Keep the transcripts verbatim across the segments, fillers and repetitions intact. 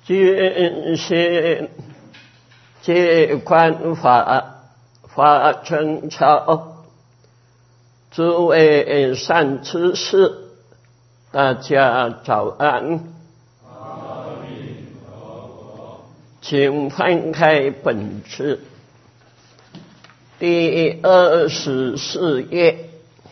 君心皆观法，法成超。诸位善知识，大家早安。请翻开本次第二十四页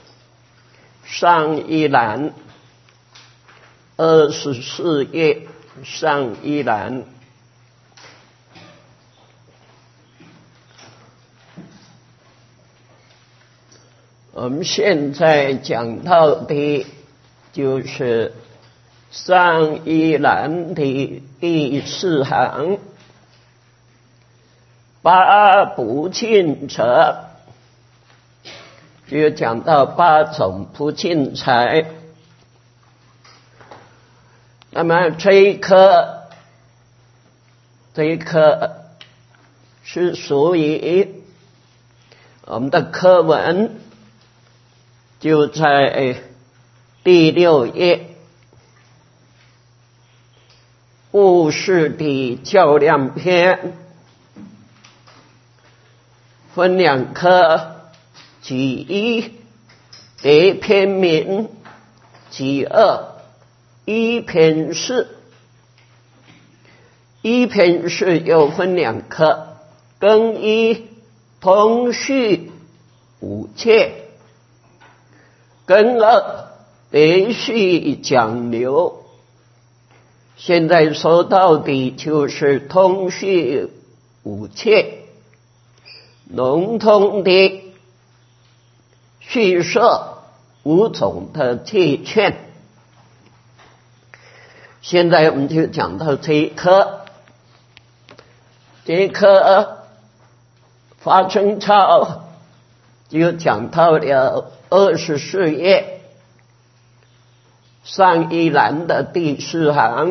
上一栏，二十四页上一栏。我们现在讲到的就是上一栏的第四行，八不净者，就讲到八种不净财。那么这一课，这一课是属于我们的课文，就在第六页，物事的较量篇，分两课，其一得篇名，其二一篇事。一篇事又分两课，庚一通序五切，庚二得序讲流。现在说到的就是通序五切，笼统的叙说五种的戒劝。现在我们就讲到这一课，这一课法成超就讲到了二十四页上一栏的第四行，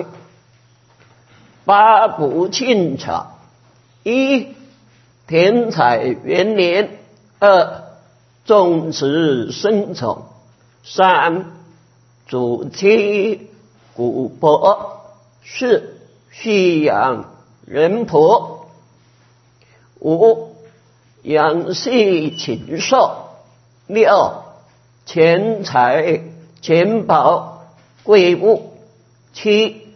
八不净者：一、田财元年；二、种植生种；三、主妻古帛；四、蓄养人仆；五、养系禽兽；六、钱财钱宝贵物；七、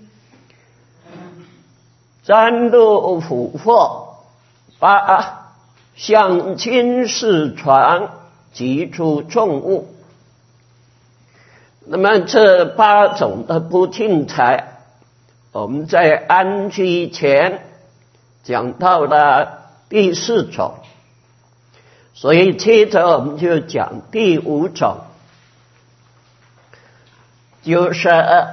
占禄福祸；八、向亲事传及诸重物。那么这八种的不净财，我们在安居前讲到了第四种，所以接着我们就讲第五种，就是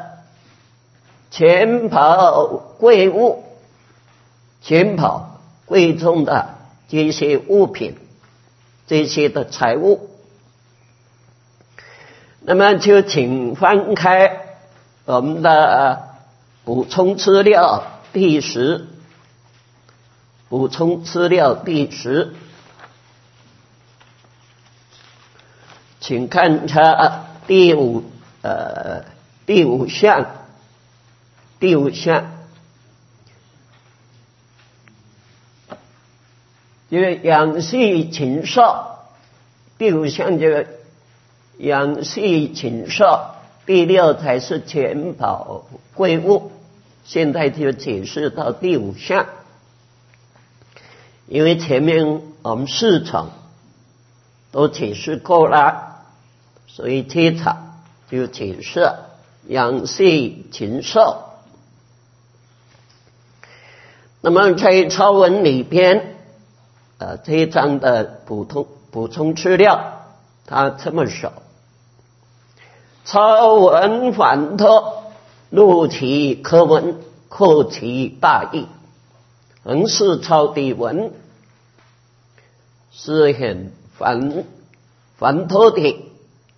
钱宝贵物，钱宝贵重的这些物品，这些的财物。那么就请翻开我们的补充资料第十，补充资料第十，请看它第五呃第五项，第五项就是养系禽兽，第五项就是养系禽兽，第六才是钱宝贵物。现在就解释到第五项，因为前面我们四种都解释过了，所以这场就解释养系禽兽。那么在超文里边，呃，这一章的补充补充资料，他这么说：超文反托，录其科文，扩其大义。横是超的文是很繁繁多的，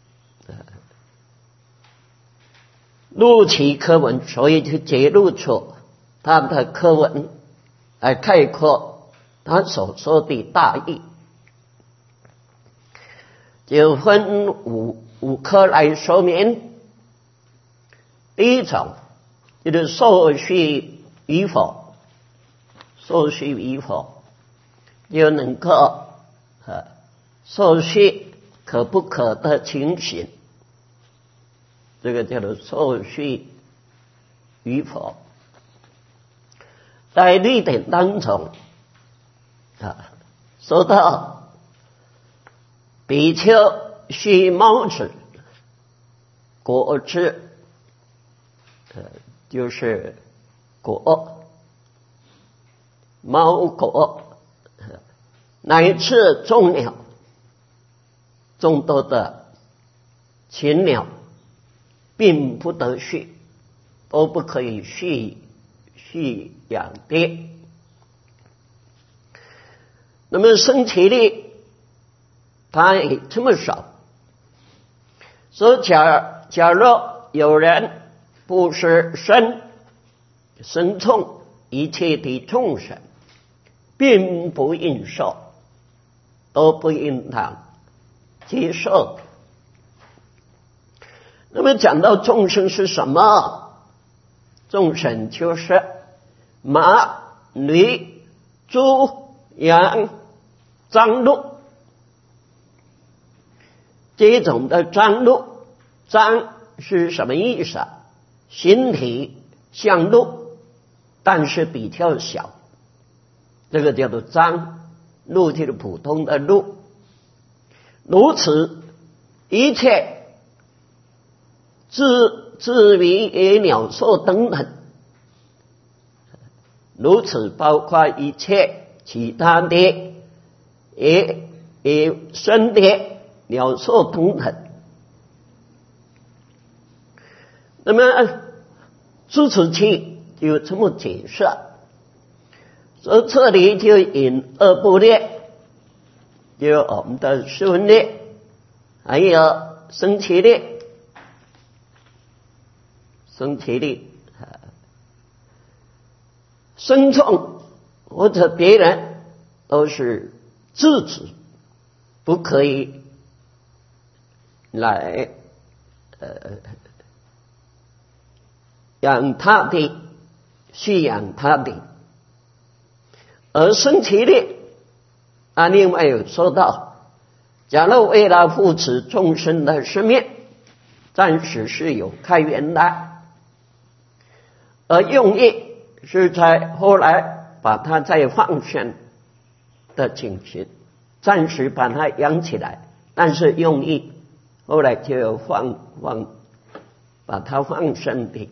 录其科文，所以就揭露出他的科文，来概括他所说的大义。就分五五科来说明。第一种就是受序与否，受许与否，就能够呃受许可不可的情形，这个叫做受许与否。在律典当中啊，说到比丘须帽子果子，呃，就是果猫果，乃至众鸟，众多的禽鸟，并不得畜，都不可以畜畜养的。那么生其力，他也这么少。所以假假若有人不是生生众一切的众生，并不应受，都不应当接受。那么讲到众生是什么？众生就是马、驴、猪、羊、脏鹿，这种的脏鹿，脏是什么意思啊？形体像鹿，但是比较小，这个叫做脏。鹿就是普通的鹿。如此一切至至于野鸟兽等等，如此包括一切其他的野野生的鸟兽等等。那么诸此期就这么解释，所以这里就引二部列，就我们的释文列，还有生起列，生起列，生众或者别人都是制止，不可以来呃养他的，蓄养他的。而生其列啊，另外有说到，假如为了扶持众生的生命，暂时是有开源的，而用意是在后来把它再放生的情形，暂时把它养起来，但是用意后来就有放放把它放生的。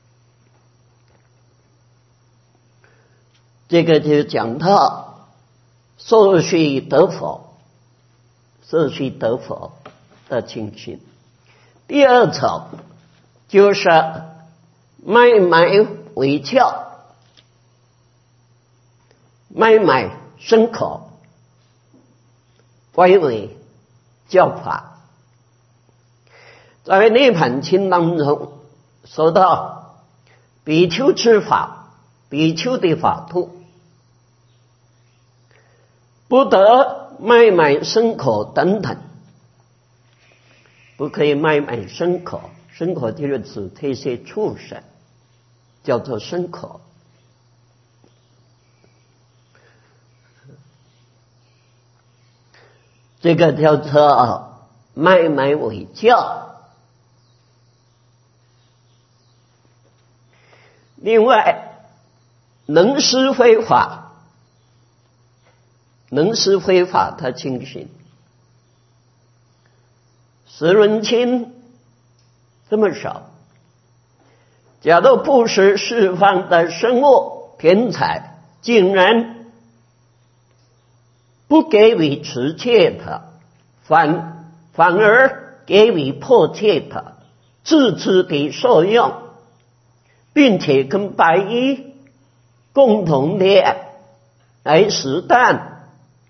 这个就讲到受许得佛，受许得佛的情形。第二种就是买卖为教，买卖牲口归为教法。在涅槃经当中说到比丘之法，比丘的法度，不得卖买牲口等等，不可以卖买牲口，牲口就是指这些畜生，叫做牲口。这个叫做卖买为教。另外，能施非法，能施非法的情形，十轮经这么少。假如不是释放的生物偏财，竟然不给予持戒的，反反而给予迫切的自知的受用，并且跟白衣共同的来实诞，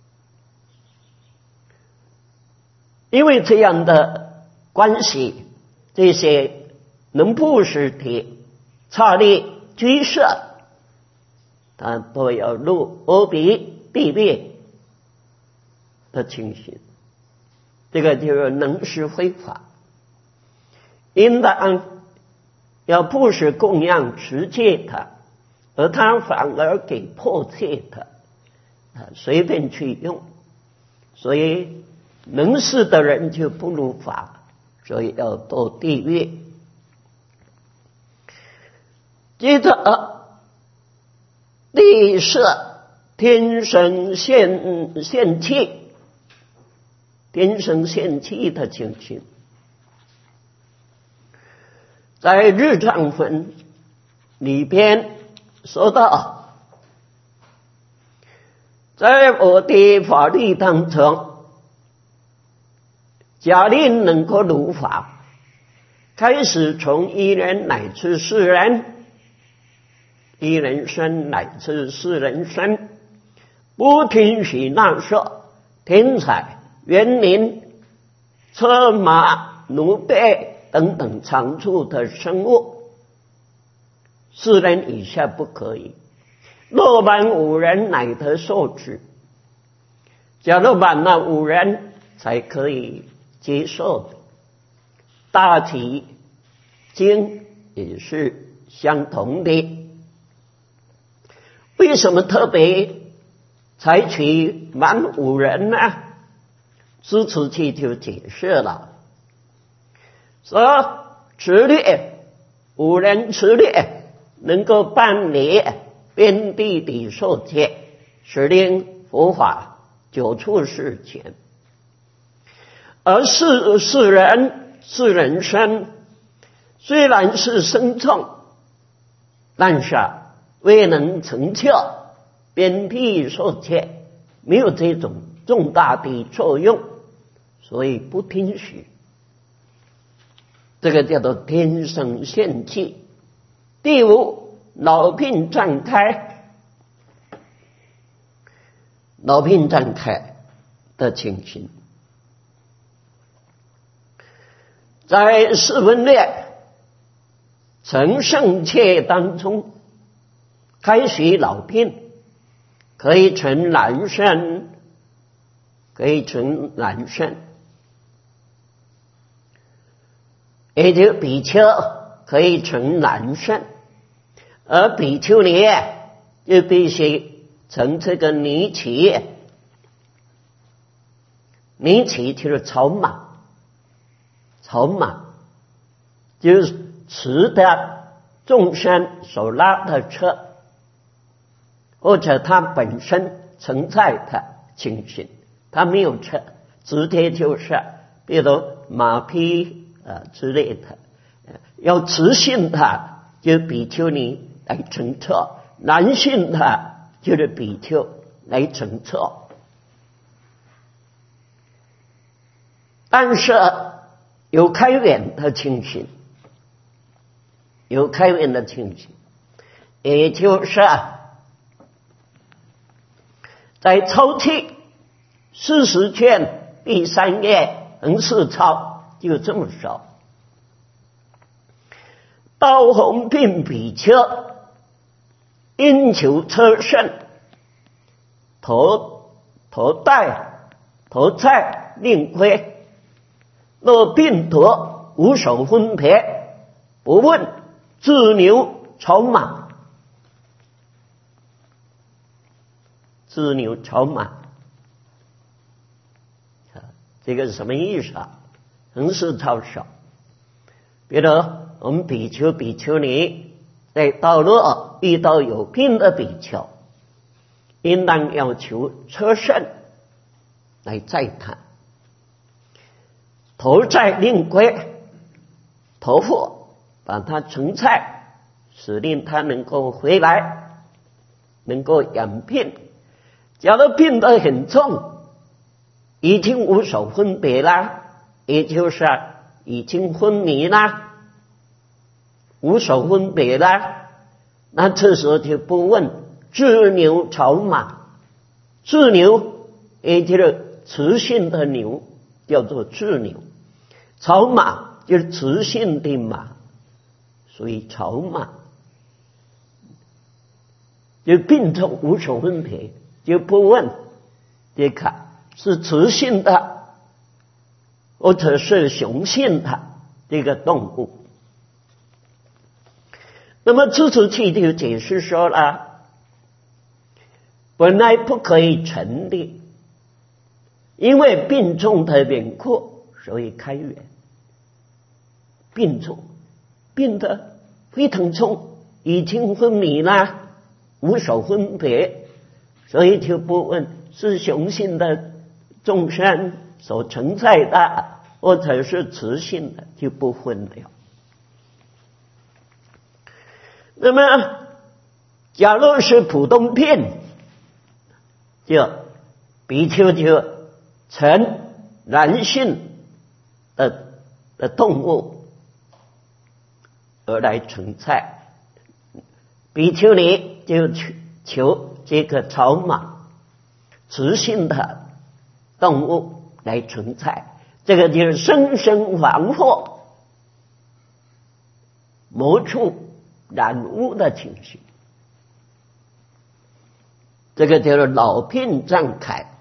因为这样的关系，这些能布施的刹利居士，他都要入阿鼻地狱的情形。这个就是能施非法，应当要布施供养持戒的， 而他反而给迫切的啊随便去用，所以能事的人就不如法，所以要堕地狱。接着第四，天生现现气，天生现气的情形，在日常分里边说到，在我的法律当中，假令能够如法，开始从一人乃至四人，一人身乃至四人身，不听许纳舍天才园林车马奴婢等等常处的生物，四人以下不可以。若满五人乃得受持，假如满了五人才可以接受的。大体经也是相同的。为什么特别采取满五人呢？支持器就解释了，说持律五人持律能够办理遍地的受戒，使令佛法久处世间。而四四人四人身虽然是深重，但是未能成就遍地受戒，没有这种重大的作用，所以不听许。这个叫做天生现气。第五，脑鬓绽开，脑鬓绽开的情形，在四分裂成圣切当中，开始脑鬓可以成男生，可以成男生，也就比丘可以成男生，而比丘尼就必须成这个尼祇。尼祇就是草马，草马就是持的众生所拉的车，或者他本身承载的情形，他没有车，直接就是比如马匹呃之类的，要雌性的就比丘尼来乘车，男性的就是比丘来乘车。但是有开远的情形，有开远的情形，也就是在抽屉四十卷第三页横四抄就这么说：刀红鬓比丘，因求车胜，头头戴头在令盔，若病夺无所分别，不问自牛草马。自牛草马，这个是什么意思啊？横四抄手。比如我们比丘比丘尼在道路遇到有病的比丘，应当要求车胜来载他，头载令圭，头腹把他承载，使令他能够回来，能够养病。假如病得很重，已经无所分别了，也就是已经昏迷了，无所分别了，那这时候就不问自牛草马。自牛也就是雌性的牛，叫做自牛，草马就是雌性的马，所以草马就病重无所分别，就不问这看是雌性的或者是雄性的这个动物。 那么支持气就解释说了，本来不可以成立，因为病重的缘故，所以开源。病重，病得非常重，已经昏迷了，无所分别，所以就不问是雄性的众生所存在的，或者是雌性的，就不分了。那么假如是普通病，就比丘就成男性的的动物而来存在，比丘尼就求这个草马雌性的动物来存在，这个就是生生防祸魔处染污的情形，这个叫做老病障慨。